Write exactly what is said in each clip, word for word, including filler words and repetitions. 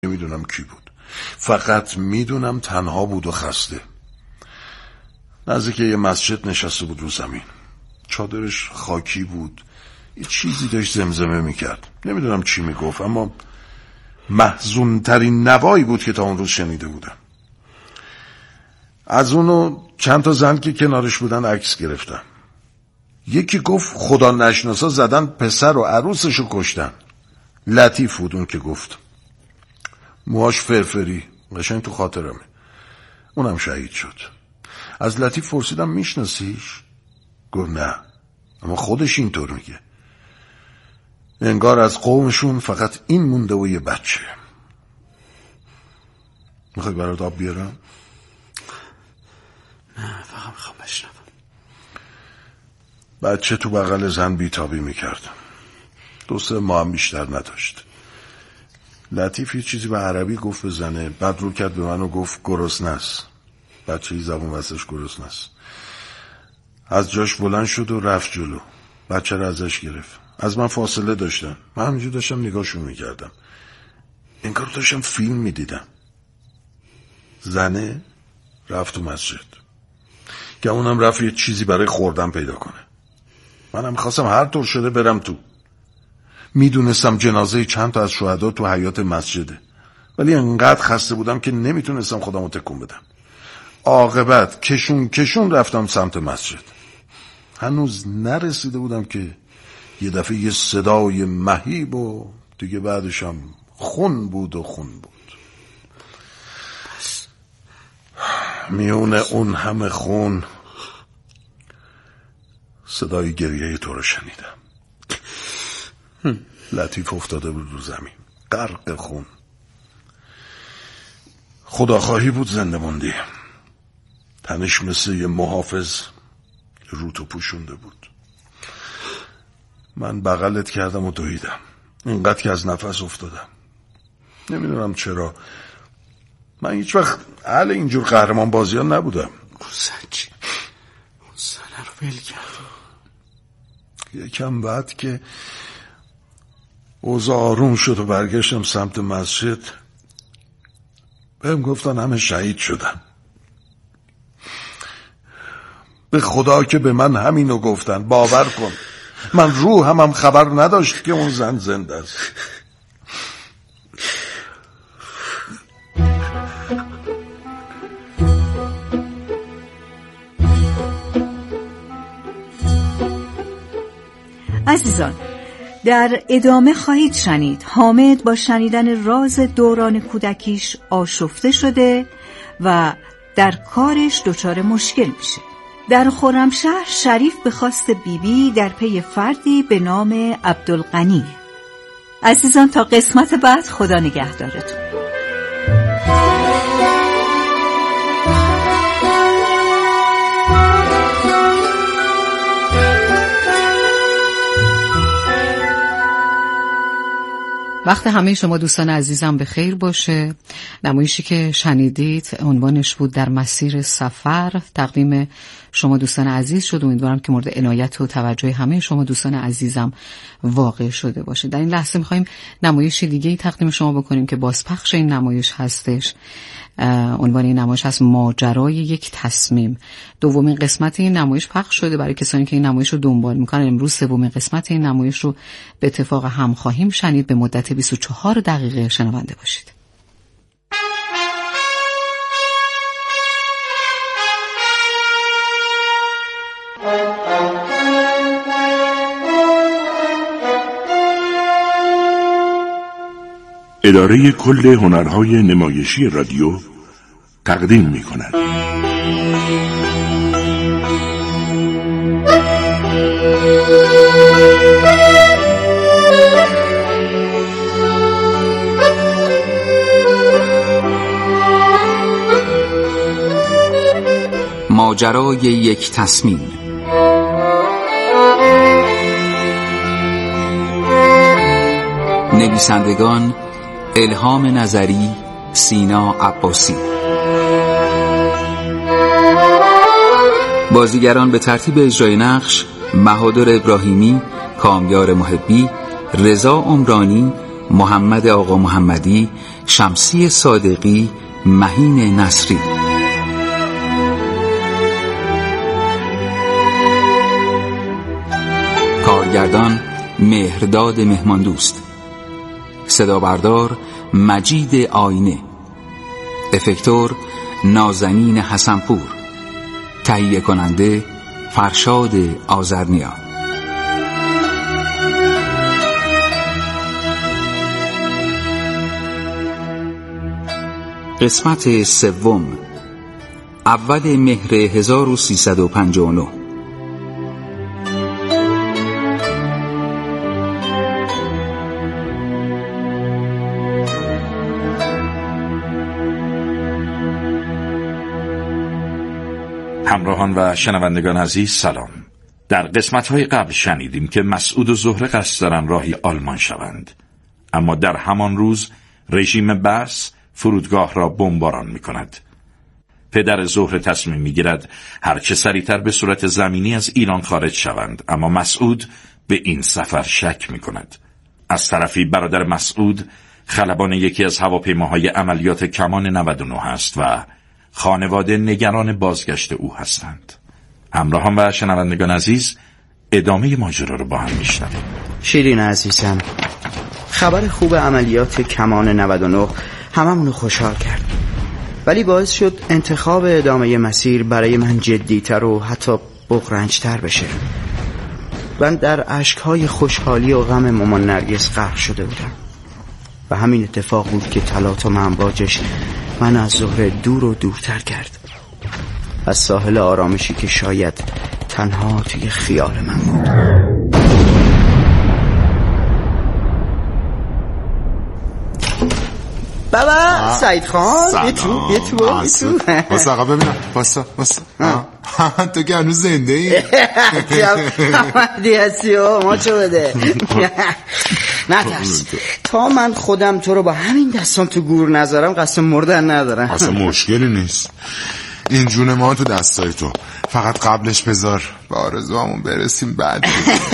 نمیدونم کی بود، فقط میدونم تنها بود و خسته. نزدیک یه مسجد نشسته بود رو زمین، چادرش خاکی بود، یه چیزی داشت زمزمه میکرد، نمیدونم چی میگفت، اما محزون ترین نوایی بود که تا اون روز شنیده بودم. از اونو چند تا زن که کنارش بودن عکس گرفتم. یکی گفت خدا نشناسا زدن پسر و عروسشو کشتن. لطیف بود اون که گفت، موهاش فرفری، قشنگ تو خاطرمه. اونم شهید شد. از لطیف پرسیدم میشناسیش؟ گفت نه، اما خودش اینطور میگه. انگار از قومشون فقط این مونده و یه بچه. میخوای برات آب بیارم؟ نه، فقط میخوام بشنوم. بچه تو بغل زن بیتابی میکرد. دو سه ماه هم بیشتر نداشت. لطیف یه چیزی به عربی گفت به زنه، بعد رو کرد به من و گفت گرسنه‌ست. بچه ای زبون وسطش گرسنه‌ست. از جاش بلند شد و رفت جلو. بچه رو ازش گرفت. از من فاصله داشتن، من همینجور داشتم نگاهشون میکردم، انگار داشتم فیلم میدیدم. زنه رفت تو مسجد که اونم رفت یه چیزی برای خوردن پیدا کنه. منم خواستم هر طور شده برم تو. میدونستم جنازه چند تا از شهدا تو حیاط مسجده، ولی انقدر خسته بودم که نمیتونستم خودمو تکون بدم. عاقبت کشون کشون رفتم سمت مسجد. هنوز نرسیده بودم که یه دفعه یه صدای مهیب و دیگه بعدش هم خون بود و خون بود. میونه اون همه خون صدای گریه تو رو شنیدم. لطیف افتاده بود رو زمین غرق خون. خداخواهی بود زنده موندی. تنش مثل یه محافظ رو تو پوشونده بود. من بغلت کردم و دویدم، اینقدر که از نفس افتادم. نمیدونم چرا من هیچ وقت اهل اینجور قهرمان بازی ها نبودم. اون زن چی؟ اون زنه رو ول کردم. یکم بعد که اوضاع آروم شد و برگشتم سمت مسجد، بهم گفتن همه شهید شدن. به خدا که به من همینو گفتن، باور کن من روحم هم خبر نداشت که اون زن زنده است. عزیزان، در ادامه خواهید شنید حامد با شنیدن راز دوران کودکیش آشفته شده و در کارش دچار مشکل میشه. در خرمشهر شریف به خواست بیبی در پی فردی به نام عبدالغنی. عزیزان تا قسمت بعد خدا نگهدارتون. وقت همه شما دوستان عزیزم به خیر باشه. نمایشی که شنیدید عنوانش بود در مسیر سفر، تقدیم شما دوستان عزیز شد. امیدوارم که مورد عنایت و توجه همه شما دوستان عزیزم واقع شده باشه. در این لحظه می‌خوایم نمایش دیگه‌ای تقدیم شما بکنیم که بازپخش این نمایش هستش. عنوان این نمایش هست ماجرای یک تصمیم. دومین قسمت این نمایش پخش شده. برای کسانی که این نمایش رو دنبال میکنن امروز سومین قسمت این نمایش رو به اتفاق هم خواهیم شنید. به مدت بیست و چهار دقیقه شنونده باشید. اداره کل هنرهای نمایشی رادیو تقدیم می کند. ماجرای یک تصمیم. نویسندگان الهام نظری، سینا عباسی. بازیگران به ترتیب اجرای نقش: بهادر ابراهیمی، کامیار محبی، رضا عمرانی، محمد آقا محمدی، شمسی صادقی، مهین نصری. کارگردان مهرداد مهماندوست. صدا بردار مجید آینه. افکتور نازنین حسنپور. تهیه کننده فرشاد آذرنیا. قسمت سوم، اول مهر هزار و سیصد و پنجاه و نه. همراهان و شنوندگان عزیز سلام. در قسمت‌های قبل شنیدیم که مسعود و زهره قصد دارن راهی آلمان شوند، اما در همان روز رژیم بأس فرودگاه را بمباران می‌کند. پدر زهره تصمیم می‌گیرد هر چه سریعتر به صورت زمینی از ایران خارج شوند، اما مسعود به این سفر شک می‌کند. از طرفی برادر مسعود خلبان یکی از هواپیماهای عملیات کمان نود و نه است و خانواده نگران بازگشت او هستند. همراهان و شنوندگان عزیز، ادامه ماجرا رو با هم میشنویم. شیرین عزیزم، خبر خوب عملیات کمان نود و نه هممونو خوشحال کرد، ولی باعث شد انتخاب ادامه مسیر برای من جدی‌تر و حتی بغرنج‌تر بشه. من در اشک‌های خوشحالی و غم مامان نرگس غرق شده بودم و همین اتفاق بود که تلاطم امواجش من از زهره دور و دورتر کرد، از ساحل آرامشی که شاید تنها توی خیال من بود. بابا سعید خان، یه تو یه تو یه تو باسا آقا ببینم، باسا باسا تو که هنوز زنده ای؟ حمدی هستی و ما چه بده نترس، تا من خودم تو رو با همین دستان تو گور نذارم قصد مردن ندارم. اصلا مشکلی نیست، این جون ما تو دستای تو، فقط قبلش بذار به آرزوامون برسیم بعد.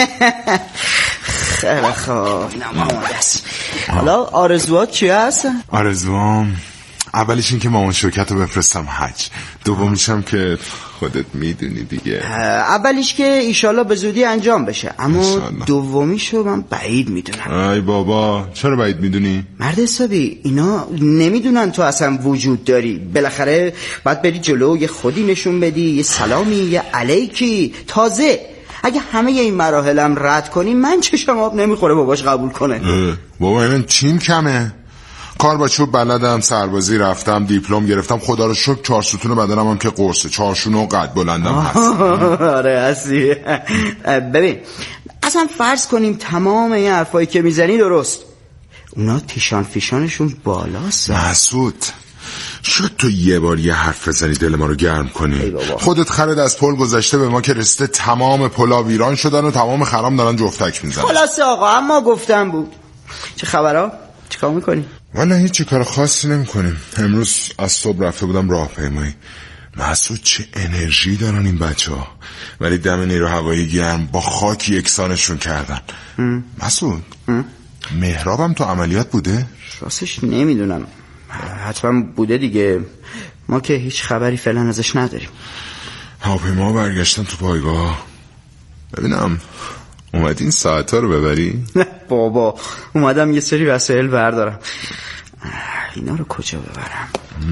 خیلی خوب، اینم آماده است. حالا آرزوات چی هست؟ آرزوام اولیش این که مامان شوکت رو بفرستم حج، دومیشم که خودت میدونی دیگه. اولیش که ایشالله به زودی انجام بشه، اما دومیشو من بعید میدونم. ای بابا چرا بعید میدونی؟ مرد حسابی، اینا نمیدونن تو اصلا وجود داری، بالاخره باید بری جلو یه خودی نشون بدی، یه سلامی، یه علیکی. تازه اگه همه این مراحلم رد کنی من چشم آب نمیخوره باباش قبول کنه. بابا من چیم کمه؟ کار با چوب بلدم، سربازی رفتم، دیپلم گرفتم، خدا رو شکر چهار ستون بدنم هم که قرصه، چهارشونه و قد بلندم هست. آره هستی. ببین اصلا فرض کنیم تمام این حرفایی که میزنی درست، اونا تیشان فیشانشون بالاست. مسعود شد تو یه بار یه حرف بزنی دل ما رو گرم کنی. خودت خرد از پل گذشته به ما که رسته تمام پلا ویران شدن و تمام خرام دارن جفتک میزنن. خلاصه آقا، اما گفتم بود. چه خبرها؟ چیکار میکنی؟ والا هیچ کار خاصی نمیکنیم. امروز از صبح رفته بودم راهپیمایی. مسعود چه انرژی دارن این بچه ها، ولی دم نیرو هوایی گرم با خاک یکسانشون کردن. مسعود مهرابم تو عملیات بوده؟ راستش نمیدونم، حتما بوده دیگه، ما که هیچ خبری فعلا ازش نداریم. هواپیما برگشتن تو پایگاه. ببینم اومدی این ساعت ها رو ببری؟ نه بابا، اومدم یه سری وسایل بردارم. اینا رو کجا ببرم؟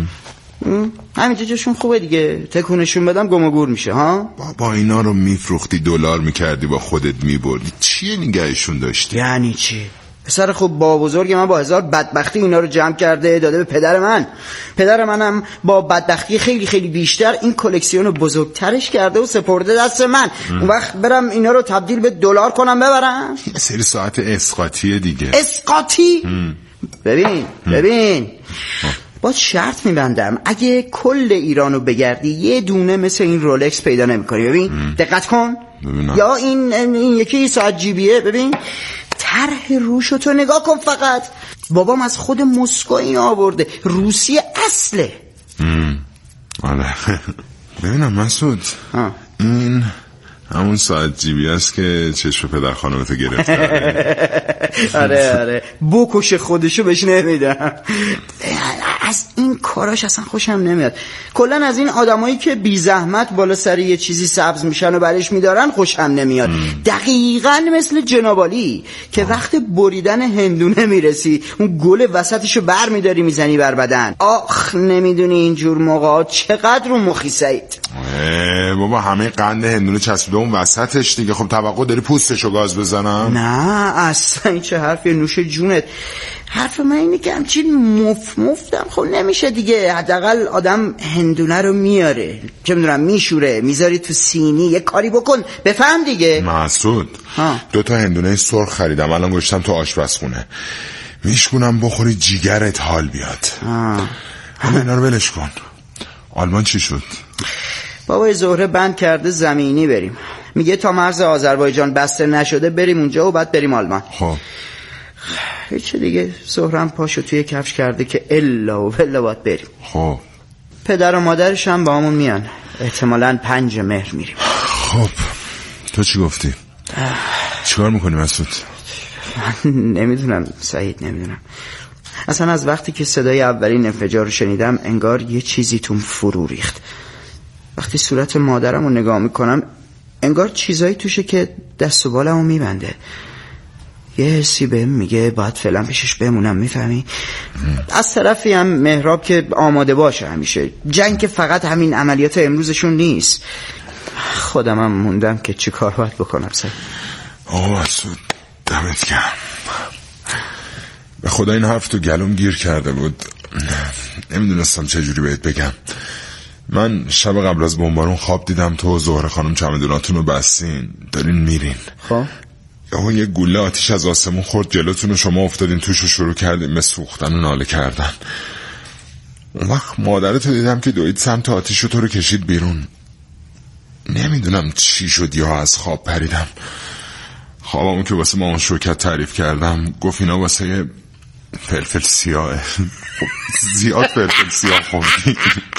همینجا جاشون خوبه دیگه، تکونشون بدم گم و گور میشه ها. بابا اینا رو میفروختی دلار میکردی با خودت میبردی، چیه نگهشون داشتی؟ یعنی چی؟ پسر خوب با بزرگ من با هزار بدبختی اینا رو جمع کرده داده به پدر من. پدر منم با بدبختی خیلی خیلی بیشتر این کلکسیون رو بزرگترش کرده و سپرده دست من. ام. اون وقت برم اینا رو تبدیل به دلار کنم ببرم؟ یه سری ساعت اسقاطیه دیگه. اسقاطی؟ ببین ببین با شرط میبندم اگه کل ایرانو بگردی یه دونه مثل این رولکس پیدا نمیکنی. ببین ام. دقت کن ببینم. یا این, این یکی ساعت جیبیه، ببین طرح روشو تو نگاه کن فقط. بابام از خود مسکو این آورده، روسی اصله. آره ببینم مسعود، این همون ساعت جیبی است که چشم پدر خانمتو گرفته. آره آره بکش خودشو بهش نمیدم. از این کاراش اصلا خوشم نمیاد. کلن از این آدمایی که بی زحمت بالا سر یه چیزی سبز میشن و برش میدارن خوشم نمیاد. دقیقاً مثل جنابالی که وقت بریدن هندونه میرسی اون گل وسطشو بر میداری میزنی بر بدن. آخ نمیدونی اینجور موقعات چقدر رو مخی سعید. بابا همه قند هندونه چسبیده اون وسطش دیگه. خب توقع داری پوستشو گاز بزنم؟ نه اصلا این چه حرفی، نوش جونت. حرف من اینه که همچین مف مفتم خب نمیشه دیگه. حداقل آدم هندونه رو میاره، چه میدونم میشوره، میذاری تو سینی، یه کاری بکن بفهم دیگه. مسعود دو تا هندونه سرخ خریدم الان گذاشتم تو آشپزخونه، میشکنم بخوری جیگرت حال بیاد. همه اینا رو ولش کن. آلمان چی شد؟ بابای زهره بند کرده زمینی بریم، میگه تا مرز آذربایجان بسته نشده بریم اونجا و بعد بریم آلمان. خب هیچ دیگه. زهرم پاشو توی کفش کرده که الا و بلا باید بریم. خب پدر و مادرش هم با همون میان، احتمالاً پنج مهر میریم. خب تو چی گفتی؟ چیکار میکنی مسعود؟ من نمیدونم سعید، نمیدونم. اصلا از وقتی که صدای اولین انفجار رو شنیدم انگار یه چیزی توم فرو ریخت. وقتی صورت مادرم رو نگاه میکنم انگار چیزایی توشه که دست و بالمو میبنده. یه حسی بهم میگه باید فعلا پیشش بمونم، میفهمی؟ از طرفی هم مهراب که آماده باشه همیشه. جنگ که فقط همین عملیات امروزشون نیست. خودم هم موندم که چی کار باید بکنم. سعید آه مسعود دمت گرم. به خدا این حرف تو گلوم گیر کرده بود، نمیدونستم چجوری بهت بگم. من شب قبل از بمبارون خواب دیدم تو و زهره خانم چمدوناتون رو بستین دارین میرین. خب یهو یه گوله آتیش از آسمون خورد جلوتون و شما افتادین توش و شروع کردین به سوختن و ناله کردن. اون وقت مادرتو دیدم که دوید سمت آتیش و تو رو کشید بیرون. نمیدونم چی شد یا از خواب پریدم. خوابمون که واسه مامان شوکت تعریف کردم گفت اینا واسه فلفل سیاهه. زیاد فلفل سیاه خوردی.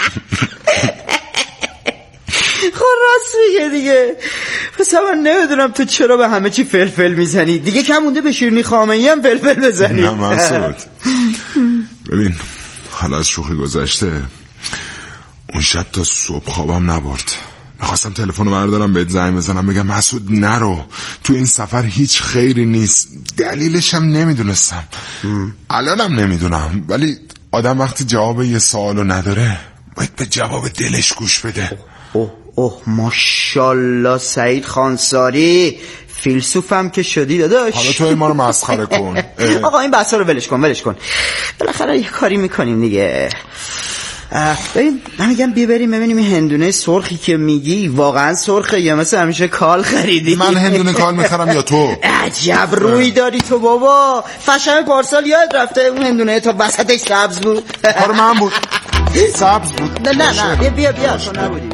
خب راست میگه دیگه. پس من نمیدونم تو چرا به همه چی فلفل میزنی. دیگه کم مونده به شیرینی خامنه‌ای هم فلفل بزنی. نه مسعود ببین حالا از شوخی گذشته، اون شب تا صبح خوابم نبرد. میخواستم تلفن رو بردارم بهت زنگ بزنم بگم مسعود نرو، تو این سفر هیچ خیری نیست. دلیلش هم نمیدونستم، الانم نمیدونم. ولی آدم وقتی جواب یه سوالو نداره باید به جواب دلش گوش بده. اوه اوه ماشالله سعید خانساری، فیلسوفم که شدی داداش. حالا تو ما رو مسخره کن. آقا این بحثا رو ولش کن ولش کن. بالاخره یه کاری میکنیم دیگه. ببین من میگم بیا بریم ببینیم این هندونه سرخی که میگی واقعا سرخه یا مثل همیشه کال خریدی؟ من هندونه کال میخرم یا تو؟ عجب روی داری تو بابا. فشم پارسال یاد رفته اون هندونه تا وسطش سبز بود. کار من بود سبز بود. نه نه نه بیا بیا بیا تو نبودی.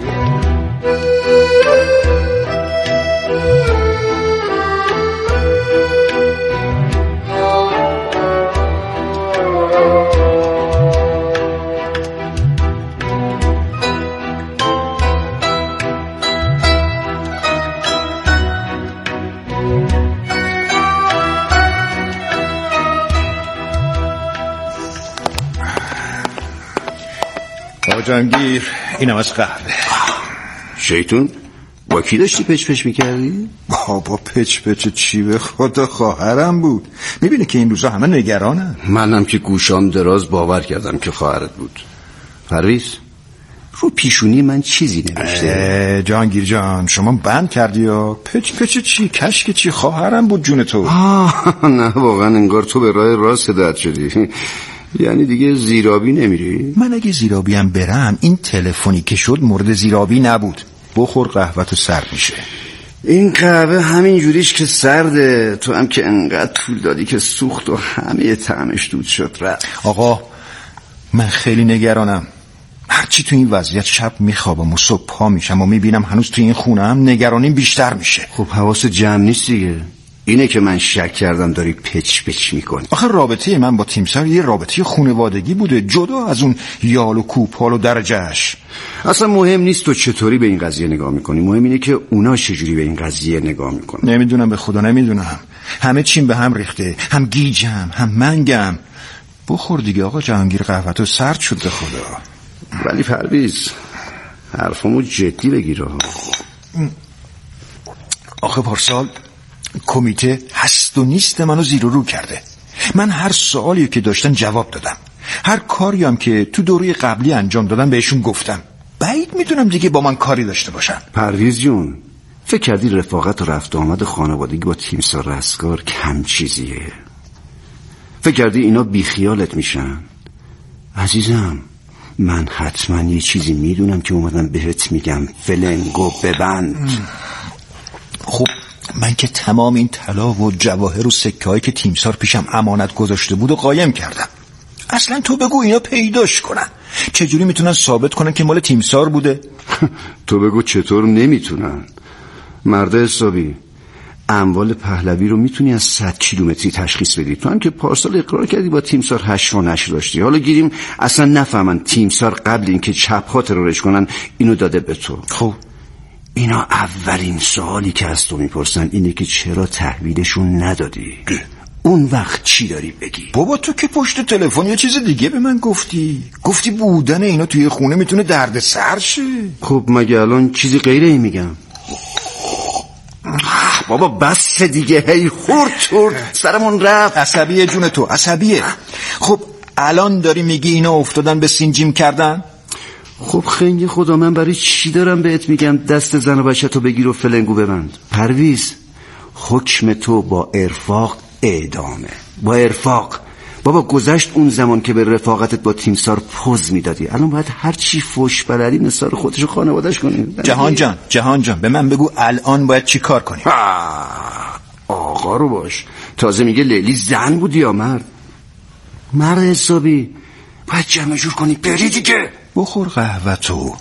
جانگیر اینم از قهوه. شیطون با کی داشتی پچ پچ میکردی؟ بابا پچ پچ چی به خدا خواهرم بود. میبینی که این روزا همه نگرانن. منم که گوشام دراز باور کردم که خواهرت بود. پرویز رو پیشونی من چیزی نوشته. جانگیر جان شما بند کردی یا پچ پچ چی کشک چی خواهرم بود جون تو. نه واقعا انگار تو به راه راست هدایت شدی. یعنی دیگه زیرابی نمیری؟ من اگه زیرابی هم برم این تلفنی که شد مورد زیرابی نبود. بخور قهوه تو سرد میشه. این قهوه همین جوریش که سرده، تو هم که انقدر طول دادی که سوخت و همه طعمش دود شد رفت. آقا من خیلی نگرانم. هرچی تو این وضعیت شب میخوابم و صبح پا میشم و میبینم هنوز تو این خونه هم نگرانیم بیشتر میشه. خب حواس جمع نیست دیگه. اینه که من شک کردم داری پچ پچ میکنی. آخه رابطه من با تیمسار یه رابطه خانوادگی بوده، جدا از اون یال و کوپال و درجهش. اصلا مهم نیست تو چطوری به این قضیه نگاه میکنی، مهم اینه که اونا چجوری به این قضیه نگاه میکنن. نمیدونم، به خدا نمیدونم. همه چیم به هم ریخته، هم گیجم هم منگم. بخور دیگه آقا جهانگیر، قهوه‌تو سرد شد به خدا. ولی پرویز حرفمو جدی بگیر. آخه پارسال کمیته هست و نیست منو زیر و رو کرده. من هر سوالی که داشتن جواب دادم، هر کاری هم که تو دوره قبلی انجام دادم بهشون گفتم. بعید میدونم دیگه با من کاری داشته باشن. پرویز جون، فکر کردی رفاقت و رفت آمد خانوادگی با تیمسار رستگار کم چیزیه؟ فکر کردی اینا بیخیالت میشن؟ عزیزم من حتما یه چیزی میدونم که اومدم بهت میگم، فلنگو ببند. خب من که تمام این طلا و جواهر و سکه هایی که تیمسار پیشم امانت گذاشته بود و قایم کردم. اصلا تو بگو اینا پیداش کنن، چجوری میتونن ثابت کنن که مال تیمسار بوده؟ تو بگو چطور نمیتونن. مرد حسابی، اموال پهلوی رو میتونی از صد کیلومتری تشخیص بدی. تو هم که پارسال اقرار کردی با تیمسار هشت و نشر داشتی. حالا گیریم اصلا نفهمن تیمسار قبل اینکه چپ‌ها ترورش کنن اینو داده به تو. خب اینا اولین سوالی که از تو میپرسن اینه که چرا تحویلشون ندادی؟ اون وقت چی داری بگی؟ بابا تو که پشت تلفن یه چیز دیگه به من گفتی. گفتی بودن اینا توی خونه میتونه درد سر شه. خب مگه الان چیزی غیره ای میگم؟ بابا بس دیگه، هی خورد خورد سرمون رفت. عصبیه جون تو، عصبیه. خب الان داری میگی اینا افتادن به سینجیم کردن؟ خب خنگ خدا، من برای چی دارم بهت میگم دست زن و بچه تو بگیر و فلنگو ببند؟ پرویز حکم تو با ارفاق اعدامه، با ارفاق. بابا گذشت اون زمان که به رفاقتت با تیمسار پوز میدادی. الان باید هر چی فوش بلدی نثار خودش و خانواده‌اش کنی. جهان جان، جهان جان به من بگو الان باید چی کار کنی؟ آقا رو باش، تازه میگه لیلی زن بودی یا مرد؟ مرد حسابی، باید جمع جور کنی بری دیگه. بخور قهوه تو.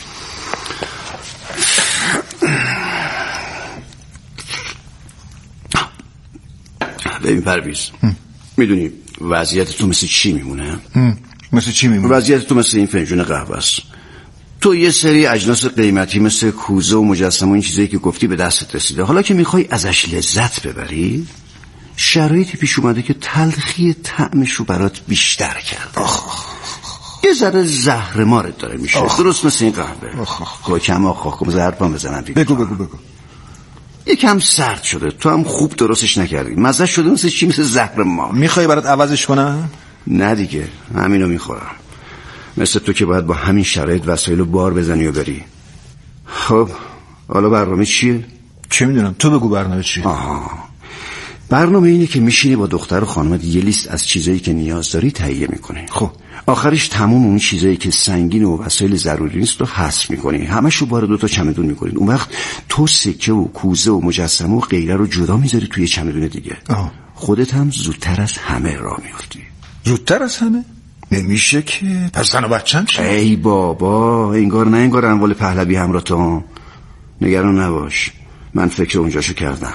ببین پرویز، میدونی وضعیت تو مثل چی میمونه؟ مثل چی میمونه؟ وضعیت تو مثل این فنجون قهوه است. تو یه سری اجناس قیمتی مثل کوزه و مجسمه و این چیزایی که گفتی به دستت رسیده. حالا که میخوای ازش لذت ببری، شرایطی پیش اومده که تلخی طعمش رو برات بیشتر کرده. یه ذره زهر مارت داره میشه. آخ. درست مثل این قهوه. کم آخ کم زهر پا بزنم دیگه. بگو بگو بگو. یکم سرد شده، تو هم خوب درستش نکردی. مزه شده مثل چی؟ مثل زهر مار. میخوای برات عوضش کنم؟ نه دیگه، همینو میخورم. مثل تو که باید با همین شرایط وسایلو بار بزنی و بری. خب حالا برنامه چیه؟ چه میدونم، تو بگو برنامه چیه. آها، برنامه اینه که میشینی با دختر و خانمت یه لیست از چیزایی که نیاز داری تهیه میکنی. خب آخرش تمام اون چیزایی که سنگین و وسایل ضروری نیست رو حذف میکنی، همشو بار دو تا چمدون میکنید. اون وقت تو سکه و کوزه و مجسمه و غیره رو جدا میذاری توی چمدون دیگه. آه. خودت هم زودتر از همه راه میافتی. زودتر از همه؟ نمیشه که. پس زن و بچه‌م چی؟ ای بابا، انگار نه انگار اموال پهلوی همراه تو. نگران نباش، من فکر اونجاشو کردم.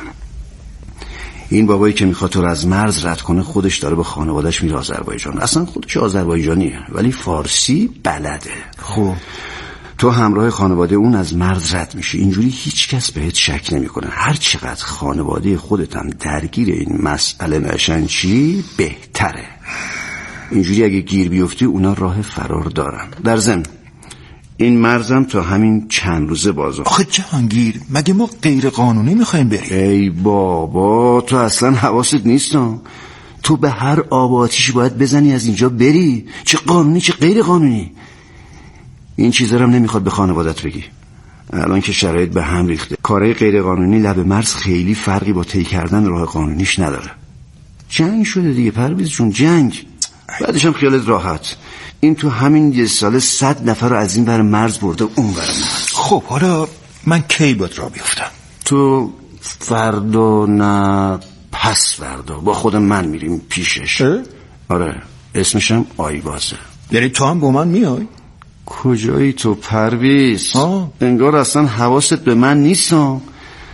این بابایی که میخواد تو رو از مرز رد کنه خودش داره به خانواده‌اش میره آذربایجان. اصلا خودش آذربایجانیه ولی فارسی بلده. خب تو همراه خانواده اون از مرز رد میشی. اینجوری هیچ کس بهت شک نمیکنه. هر چقدر خانواده خودت هم درگیر این مسئله نشن چی بهتره. اینجوری اگه گیر بیفتی اونا راه فرار دارن. در ضمن این مرزم تا همین چند روزه بازه. آخه جهانگیر، مگه ما غیر قانونی میخوایم بریم؟ ای بابا، تو اصلا حواست نیست. تو به هر آب و آتیشی باید بزنی از اینجا بری، چه قانونی چه غیر قانونی. این چیزا رو هم نمیخواد به خانوادت بگی. الان که شرایط به هم ریخته، کارهای غیر قانونی لب مرز خیلی فرقی با طی کردن راه قانونیش نداره. جنگ شده دیگه پرویز جون، جنگ. بعدش هم خیالت راحت، این تو همین یه سال صد نفر رو از این ور مرز برده اون ور مرز. خب حالا من کی باید را بیفتم؟ تو فردا نه پس فردا با خود من میریم پیشش. اه؟ آره، اسمشم آیوازه. یعنی تو هم با من میای؟ کجایی تو پرویز؟ انگار اصلا حواست به من نیست.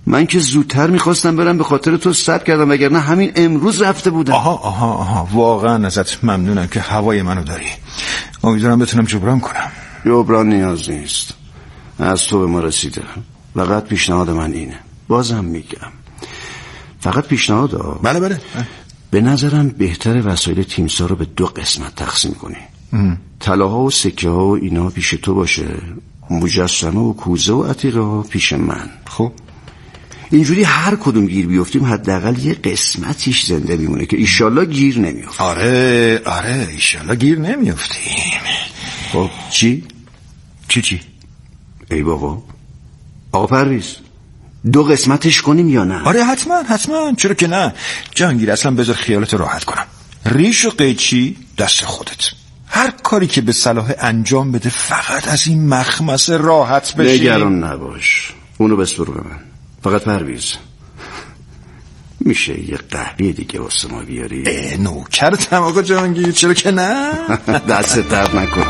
من که زودتر میخواستم برم، به خاطر تو صبر کردم، وگرنه همین امروز رفته بودم. آها آها آها واقعا ازت ممنونم که هوای منو داری. امیدوارم بتونم جبران کنم. جبران نیاز نیست، از تو به ما رسیده. فقط پیشنهاد من اینه، بازم میگم فقط پیشنهاد ها. بله بله. به نظرم بهتره وسایل تیمسار رو به دو قسمت تقسیم کنی. طلاها و سکه ها و اینا پیش تو باشه، مجسمه و کوزه و عتیقه ها پیش من. خب اینجوری هر کدوم گیر بیفتیم حداقل یه قسمتیش زنده میمونه که ایشالله گیر نمیفته. آره آره ایشالله گیر نمیفتیم. خب چی؟ چی چی؟ ای بابا آقا پرویز، دو قسمتش کنیم یا نه؟ آره حتما حتما، چرا که نه. جهانگیر اصلا بذار خیالت راحت کنم. ریش و قیچی دست خودت، هر کاری که به صلاح انجام بده فقط از این مخمسه راحت بشی. نگران نباش، اونو بسپرو به من. فقط پرویز میشه یه قهوه دیگه واسه ما بیاری؟ نوکرتم آقا جهانگیر، چرا که نه. دست درد نکنم.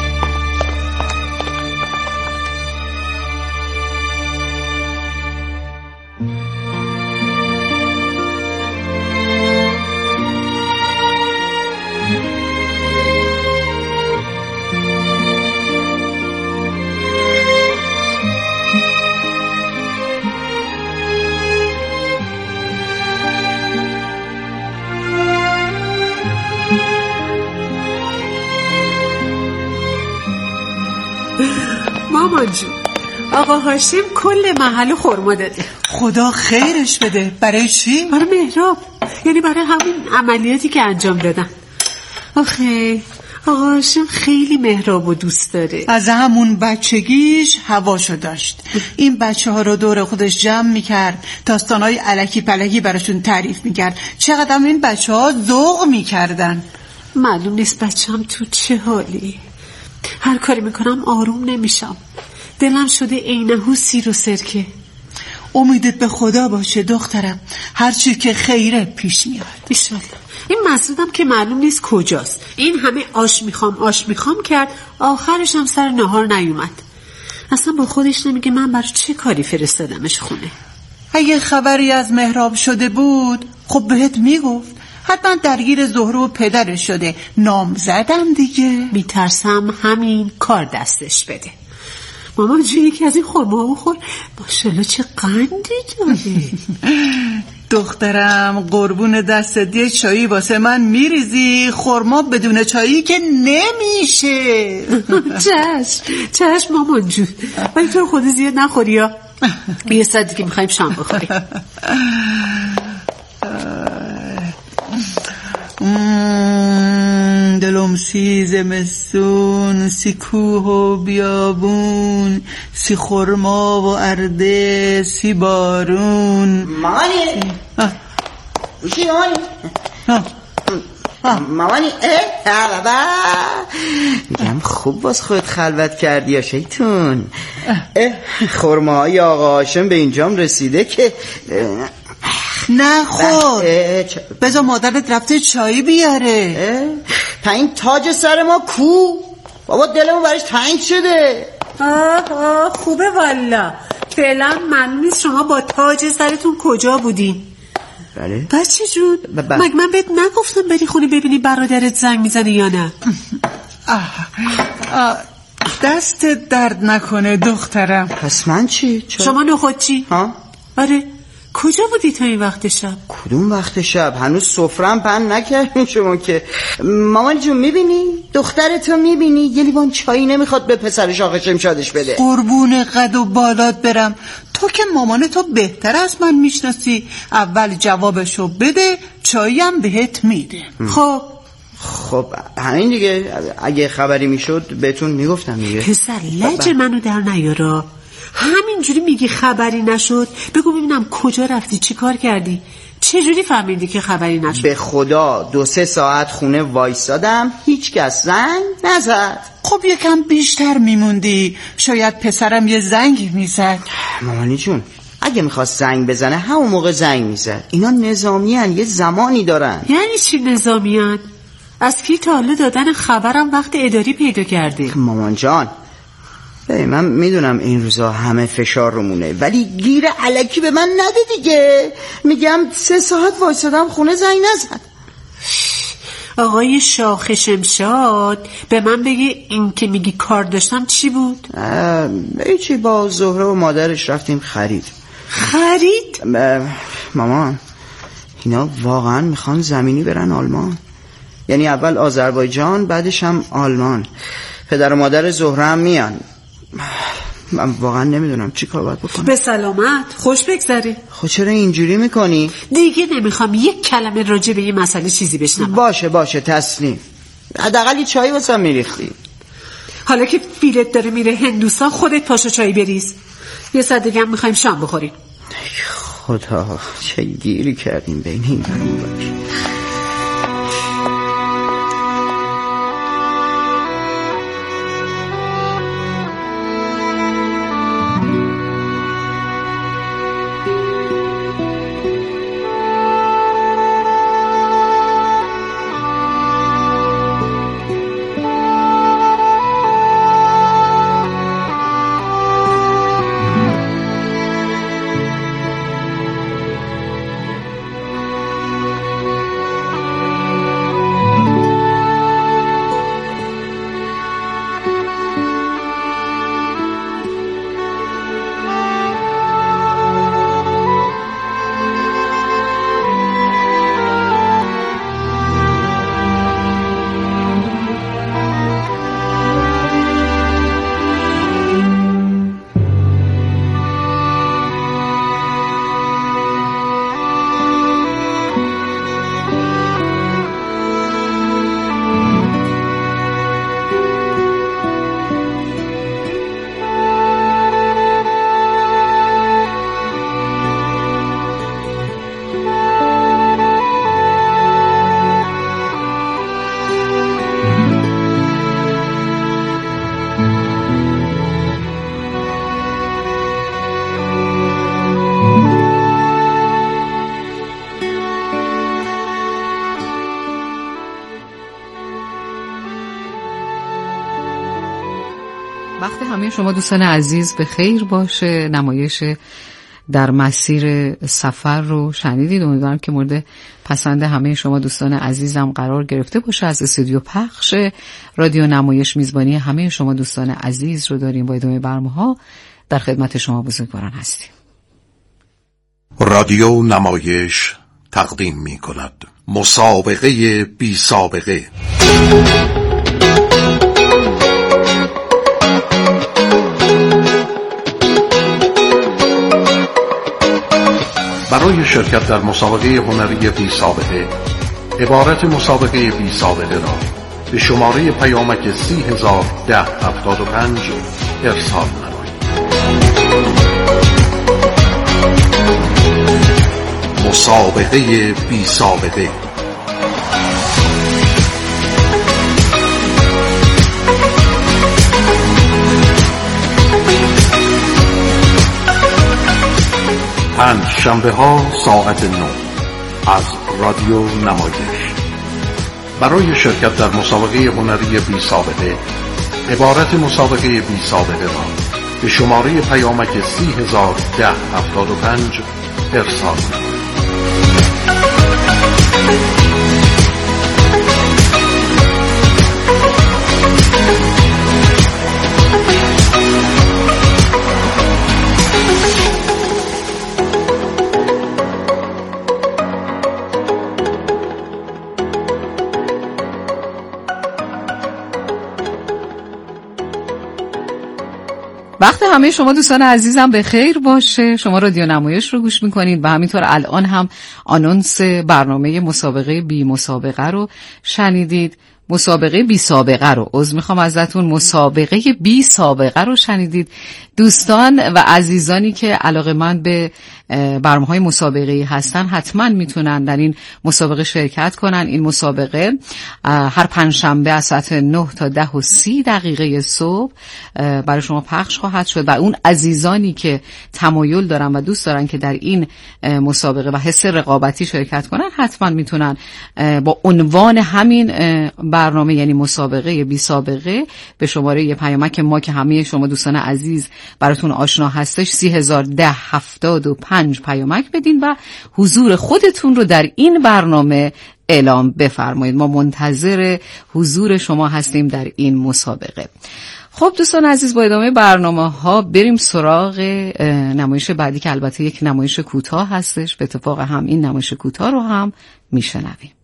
مامان جون، آقا هاشم کل محل خرما داده. خدا خیرش بده. برای چی؟ برای مهراب، یعنی برای همین عملیاتی که انجام دادن. آخه آقا هاشم خیلی مهراب و دوست داره. از همون بچگیش هواشو داشت. این بچه ها رو دور خودش جمع میکرد، داستانهای الکی پلکی براشون تعریف میکرد. چقدر این بچه ها ذوق میکردن. معلوم نیست بچه هم تو چه حالی. هر کاری میکنم آروم نمیشم، دلم شده عینه‌هو سیر و سرکه. امیدت به خدا باشه دخترم، هرچی که خیره پیش میاد ایشالله. این مسعودم که معلوم نیست کجاست. این همه آش میخوام آش میخوام کرد، آخرش هم سر نهار نیومد. اصلا با خودش نمیگه من برای چه کاری فرستادمش خونه. اگه خبری از مهراب شده بود خب بهت میگفت. حتما درگیر زهره و پدرش شده، نام زدم دیگه. میترسم همین کار دستش بده. مامان جون یکی از این خورما بخور، ماشالله چه قندی داره. دخترم قربون دستت، یه چایی واسه من میریزی؟ خورما بدون چایی که نمیشه. چشم چشم مامان جون، ولی تو خودی زیاد نخوری یا یه ساعتی که میخواییم شام بخوریم. دلم سی زمستون، سی کوه و بیابون، سی خرما و ارده، سی بارون. مامانی بوشی مامانی مامانی اه بابا میگم خوب باز خود خلوت کردی یا شیطون. خرماهای آقا هاشم به اینجام رسیده که نه خور، بذار مادرت رفته چایی بیاره. تا این تاج سر ما کو؟ بابا دلمو برش تنگ شده. آه آه خوبه والا. فعلا من نیست شما با تاج سرتون کجا بودین؟ بله بچه جون مگه من بهت نگفتم بری خونه ببینی برادرت زنگ میزنه یا نه؟ آه آه دست درد نکنه دخترم. پس من چی؟ چه؟ شما نخود چی؟ ها؟ آره کجا بودی تا این وقت شب؟ کدوم وقت شب؟ هنوز سفرم پهن نکردیم شما که. مامان جون میبینی؟ دخترتو میبینی؟ یه لیوان چایی نمیخواد به پسرش آقا شمشادش بده. قربون قد و بالات برم، تو که مامان تو بهتر از من میشناسی. اول جوابشو بده، چایی هم بهت میده. خب خب همین دیگه، اگه خبری میشد بهتون میگفتم دیگه. پسر لج منو در نیارا، همینجوری میگی خبری نشد. بگو ببینم کجا رفتی، چی کار کردی، چجوری فهمیدی که خبری نشد؟ به خدا دو سه ساعت خونه وایسادم، هیچ کس زنگ نزد. خب یکم بیشتر میموندی، شاید پسرم یه زنگ میزد. مامانی جون اگه میخواست زنگ بزنه همون موقع زنگ میزد. اینا نظامیان، یه زمانی دارن. یعنی چی نظامیان؟ از کی تا حالا دادن خبرم وقت اداری پیدا کرده؟ مامان جان ببین من میدونم این روزا همه فشار رومونه، ولی گیر الکی به من نده دیگه. میگم سه ساعت وایسادم خونه زنگ نزن. آقای شاخ شمشاد به من بگی این که میگی کار داشتم چی بود؟ هیچی، با زهره و مادرش رفتیم خرید. خرید؟ مامان اینا واقعا میخوان زمینی برن آلمان، یعنی اول آذربایجان بعدش هم آلمان. پدر و مادر زهره هم میان. من واقعا نمیدونم چی کار باید بکنم. به سلامت، خوش بگذره. خب چرا اینجوری میکنی؟ دیگه نمیخوام یک کلمه راجع به این مسئله چیزی بشنوم. باشه باشه تسلیم، حداقل چای واسم میریختی. حالا که فیلت داره میره هندوستان خودت پاشو چای بریز. یه ساعت دیگه هم میخوایم شام بخوریم. خدا چه گیری کردیم بین این برون باش. وقت همه شما دوستان عزیز به خیر باشه. نمایش در مسیر سفر رو شنیدید. امیدوارم که مورد پسند همه شما دوستان عزیزم قرار گرفته باشه. از استودیو پخش رادیو نمایش میزبانی همه شما دوستان عزیز رو داریم. با ادامه برنامه‌ها در خدمت شما بزرگواران هستیم. رادیو نمایش تقدیم می کند مسابقه بی سابقه. برای شرکت در مسابقه هنری بی سابقه عبارت مسابقه بی سابقه را به شماره پیامک سی هزار ده هفتاد و پنج ارسال نمایید. مسابقه بی سابقه. پنج شنبه ها ساعت نه از رادیو نمایش. برای شرکت در مسابقه هنری بی سابقه عبارت مسابقه بی سابقه را به شماره پیامک سی هزار ده هفتاد و پنج ارسال نمایید. وقت همه شما دوستان عزیزم به خیر باشه. شما رادیو نمایش رو گوش میکنید و همینطور الان هم آنونس برنامه مسابقه بی مسابقه رو شنیدید. مسابقه بی سابقه رو عذر میخوام ازتون مسابقه بی سابقه رو شنیدید. دوستان و عزیزانی که علاقه‌مند به برنامه‌های مسابقه‌ای هستن حتما میتونن در این مسابقه شرکت کنن. این مسابقه هر پنجشنبه از ساعت نه تا ده و سی دقیقه صبح برای شما پخش خواهد شد و اون عزیزانی که تمایل دارن و دوست دارن که در این مسابقه و حس رقابتی شرکت کنن حتما میتونن با عنوان همین برنامه یعنی مسابقه بی سابقه به شماره پیامک ما که همه شما دوستان عزیز براتون آشنا هستش سی هزار ده هفتاد و پنج پیامک بدین و حضور خودتون رو در این برنامه اعلام بفرمایید. ما منتظر حضور شما هستیم در این مسابقه. خب دوستان عزیز، با ادامه برنامه ها بریم سراغ نمایش بعدی که البته یک نمایش کوتاه هستش. به اتفاق هم این نمایش کوتاه رو هم میشنویم.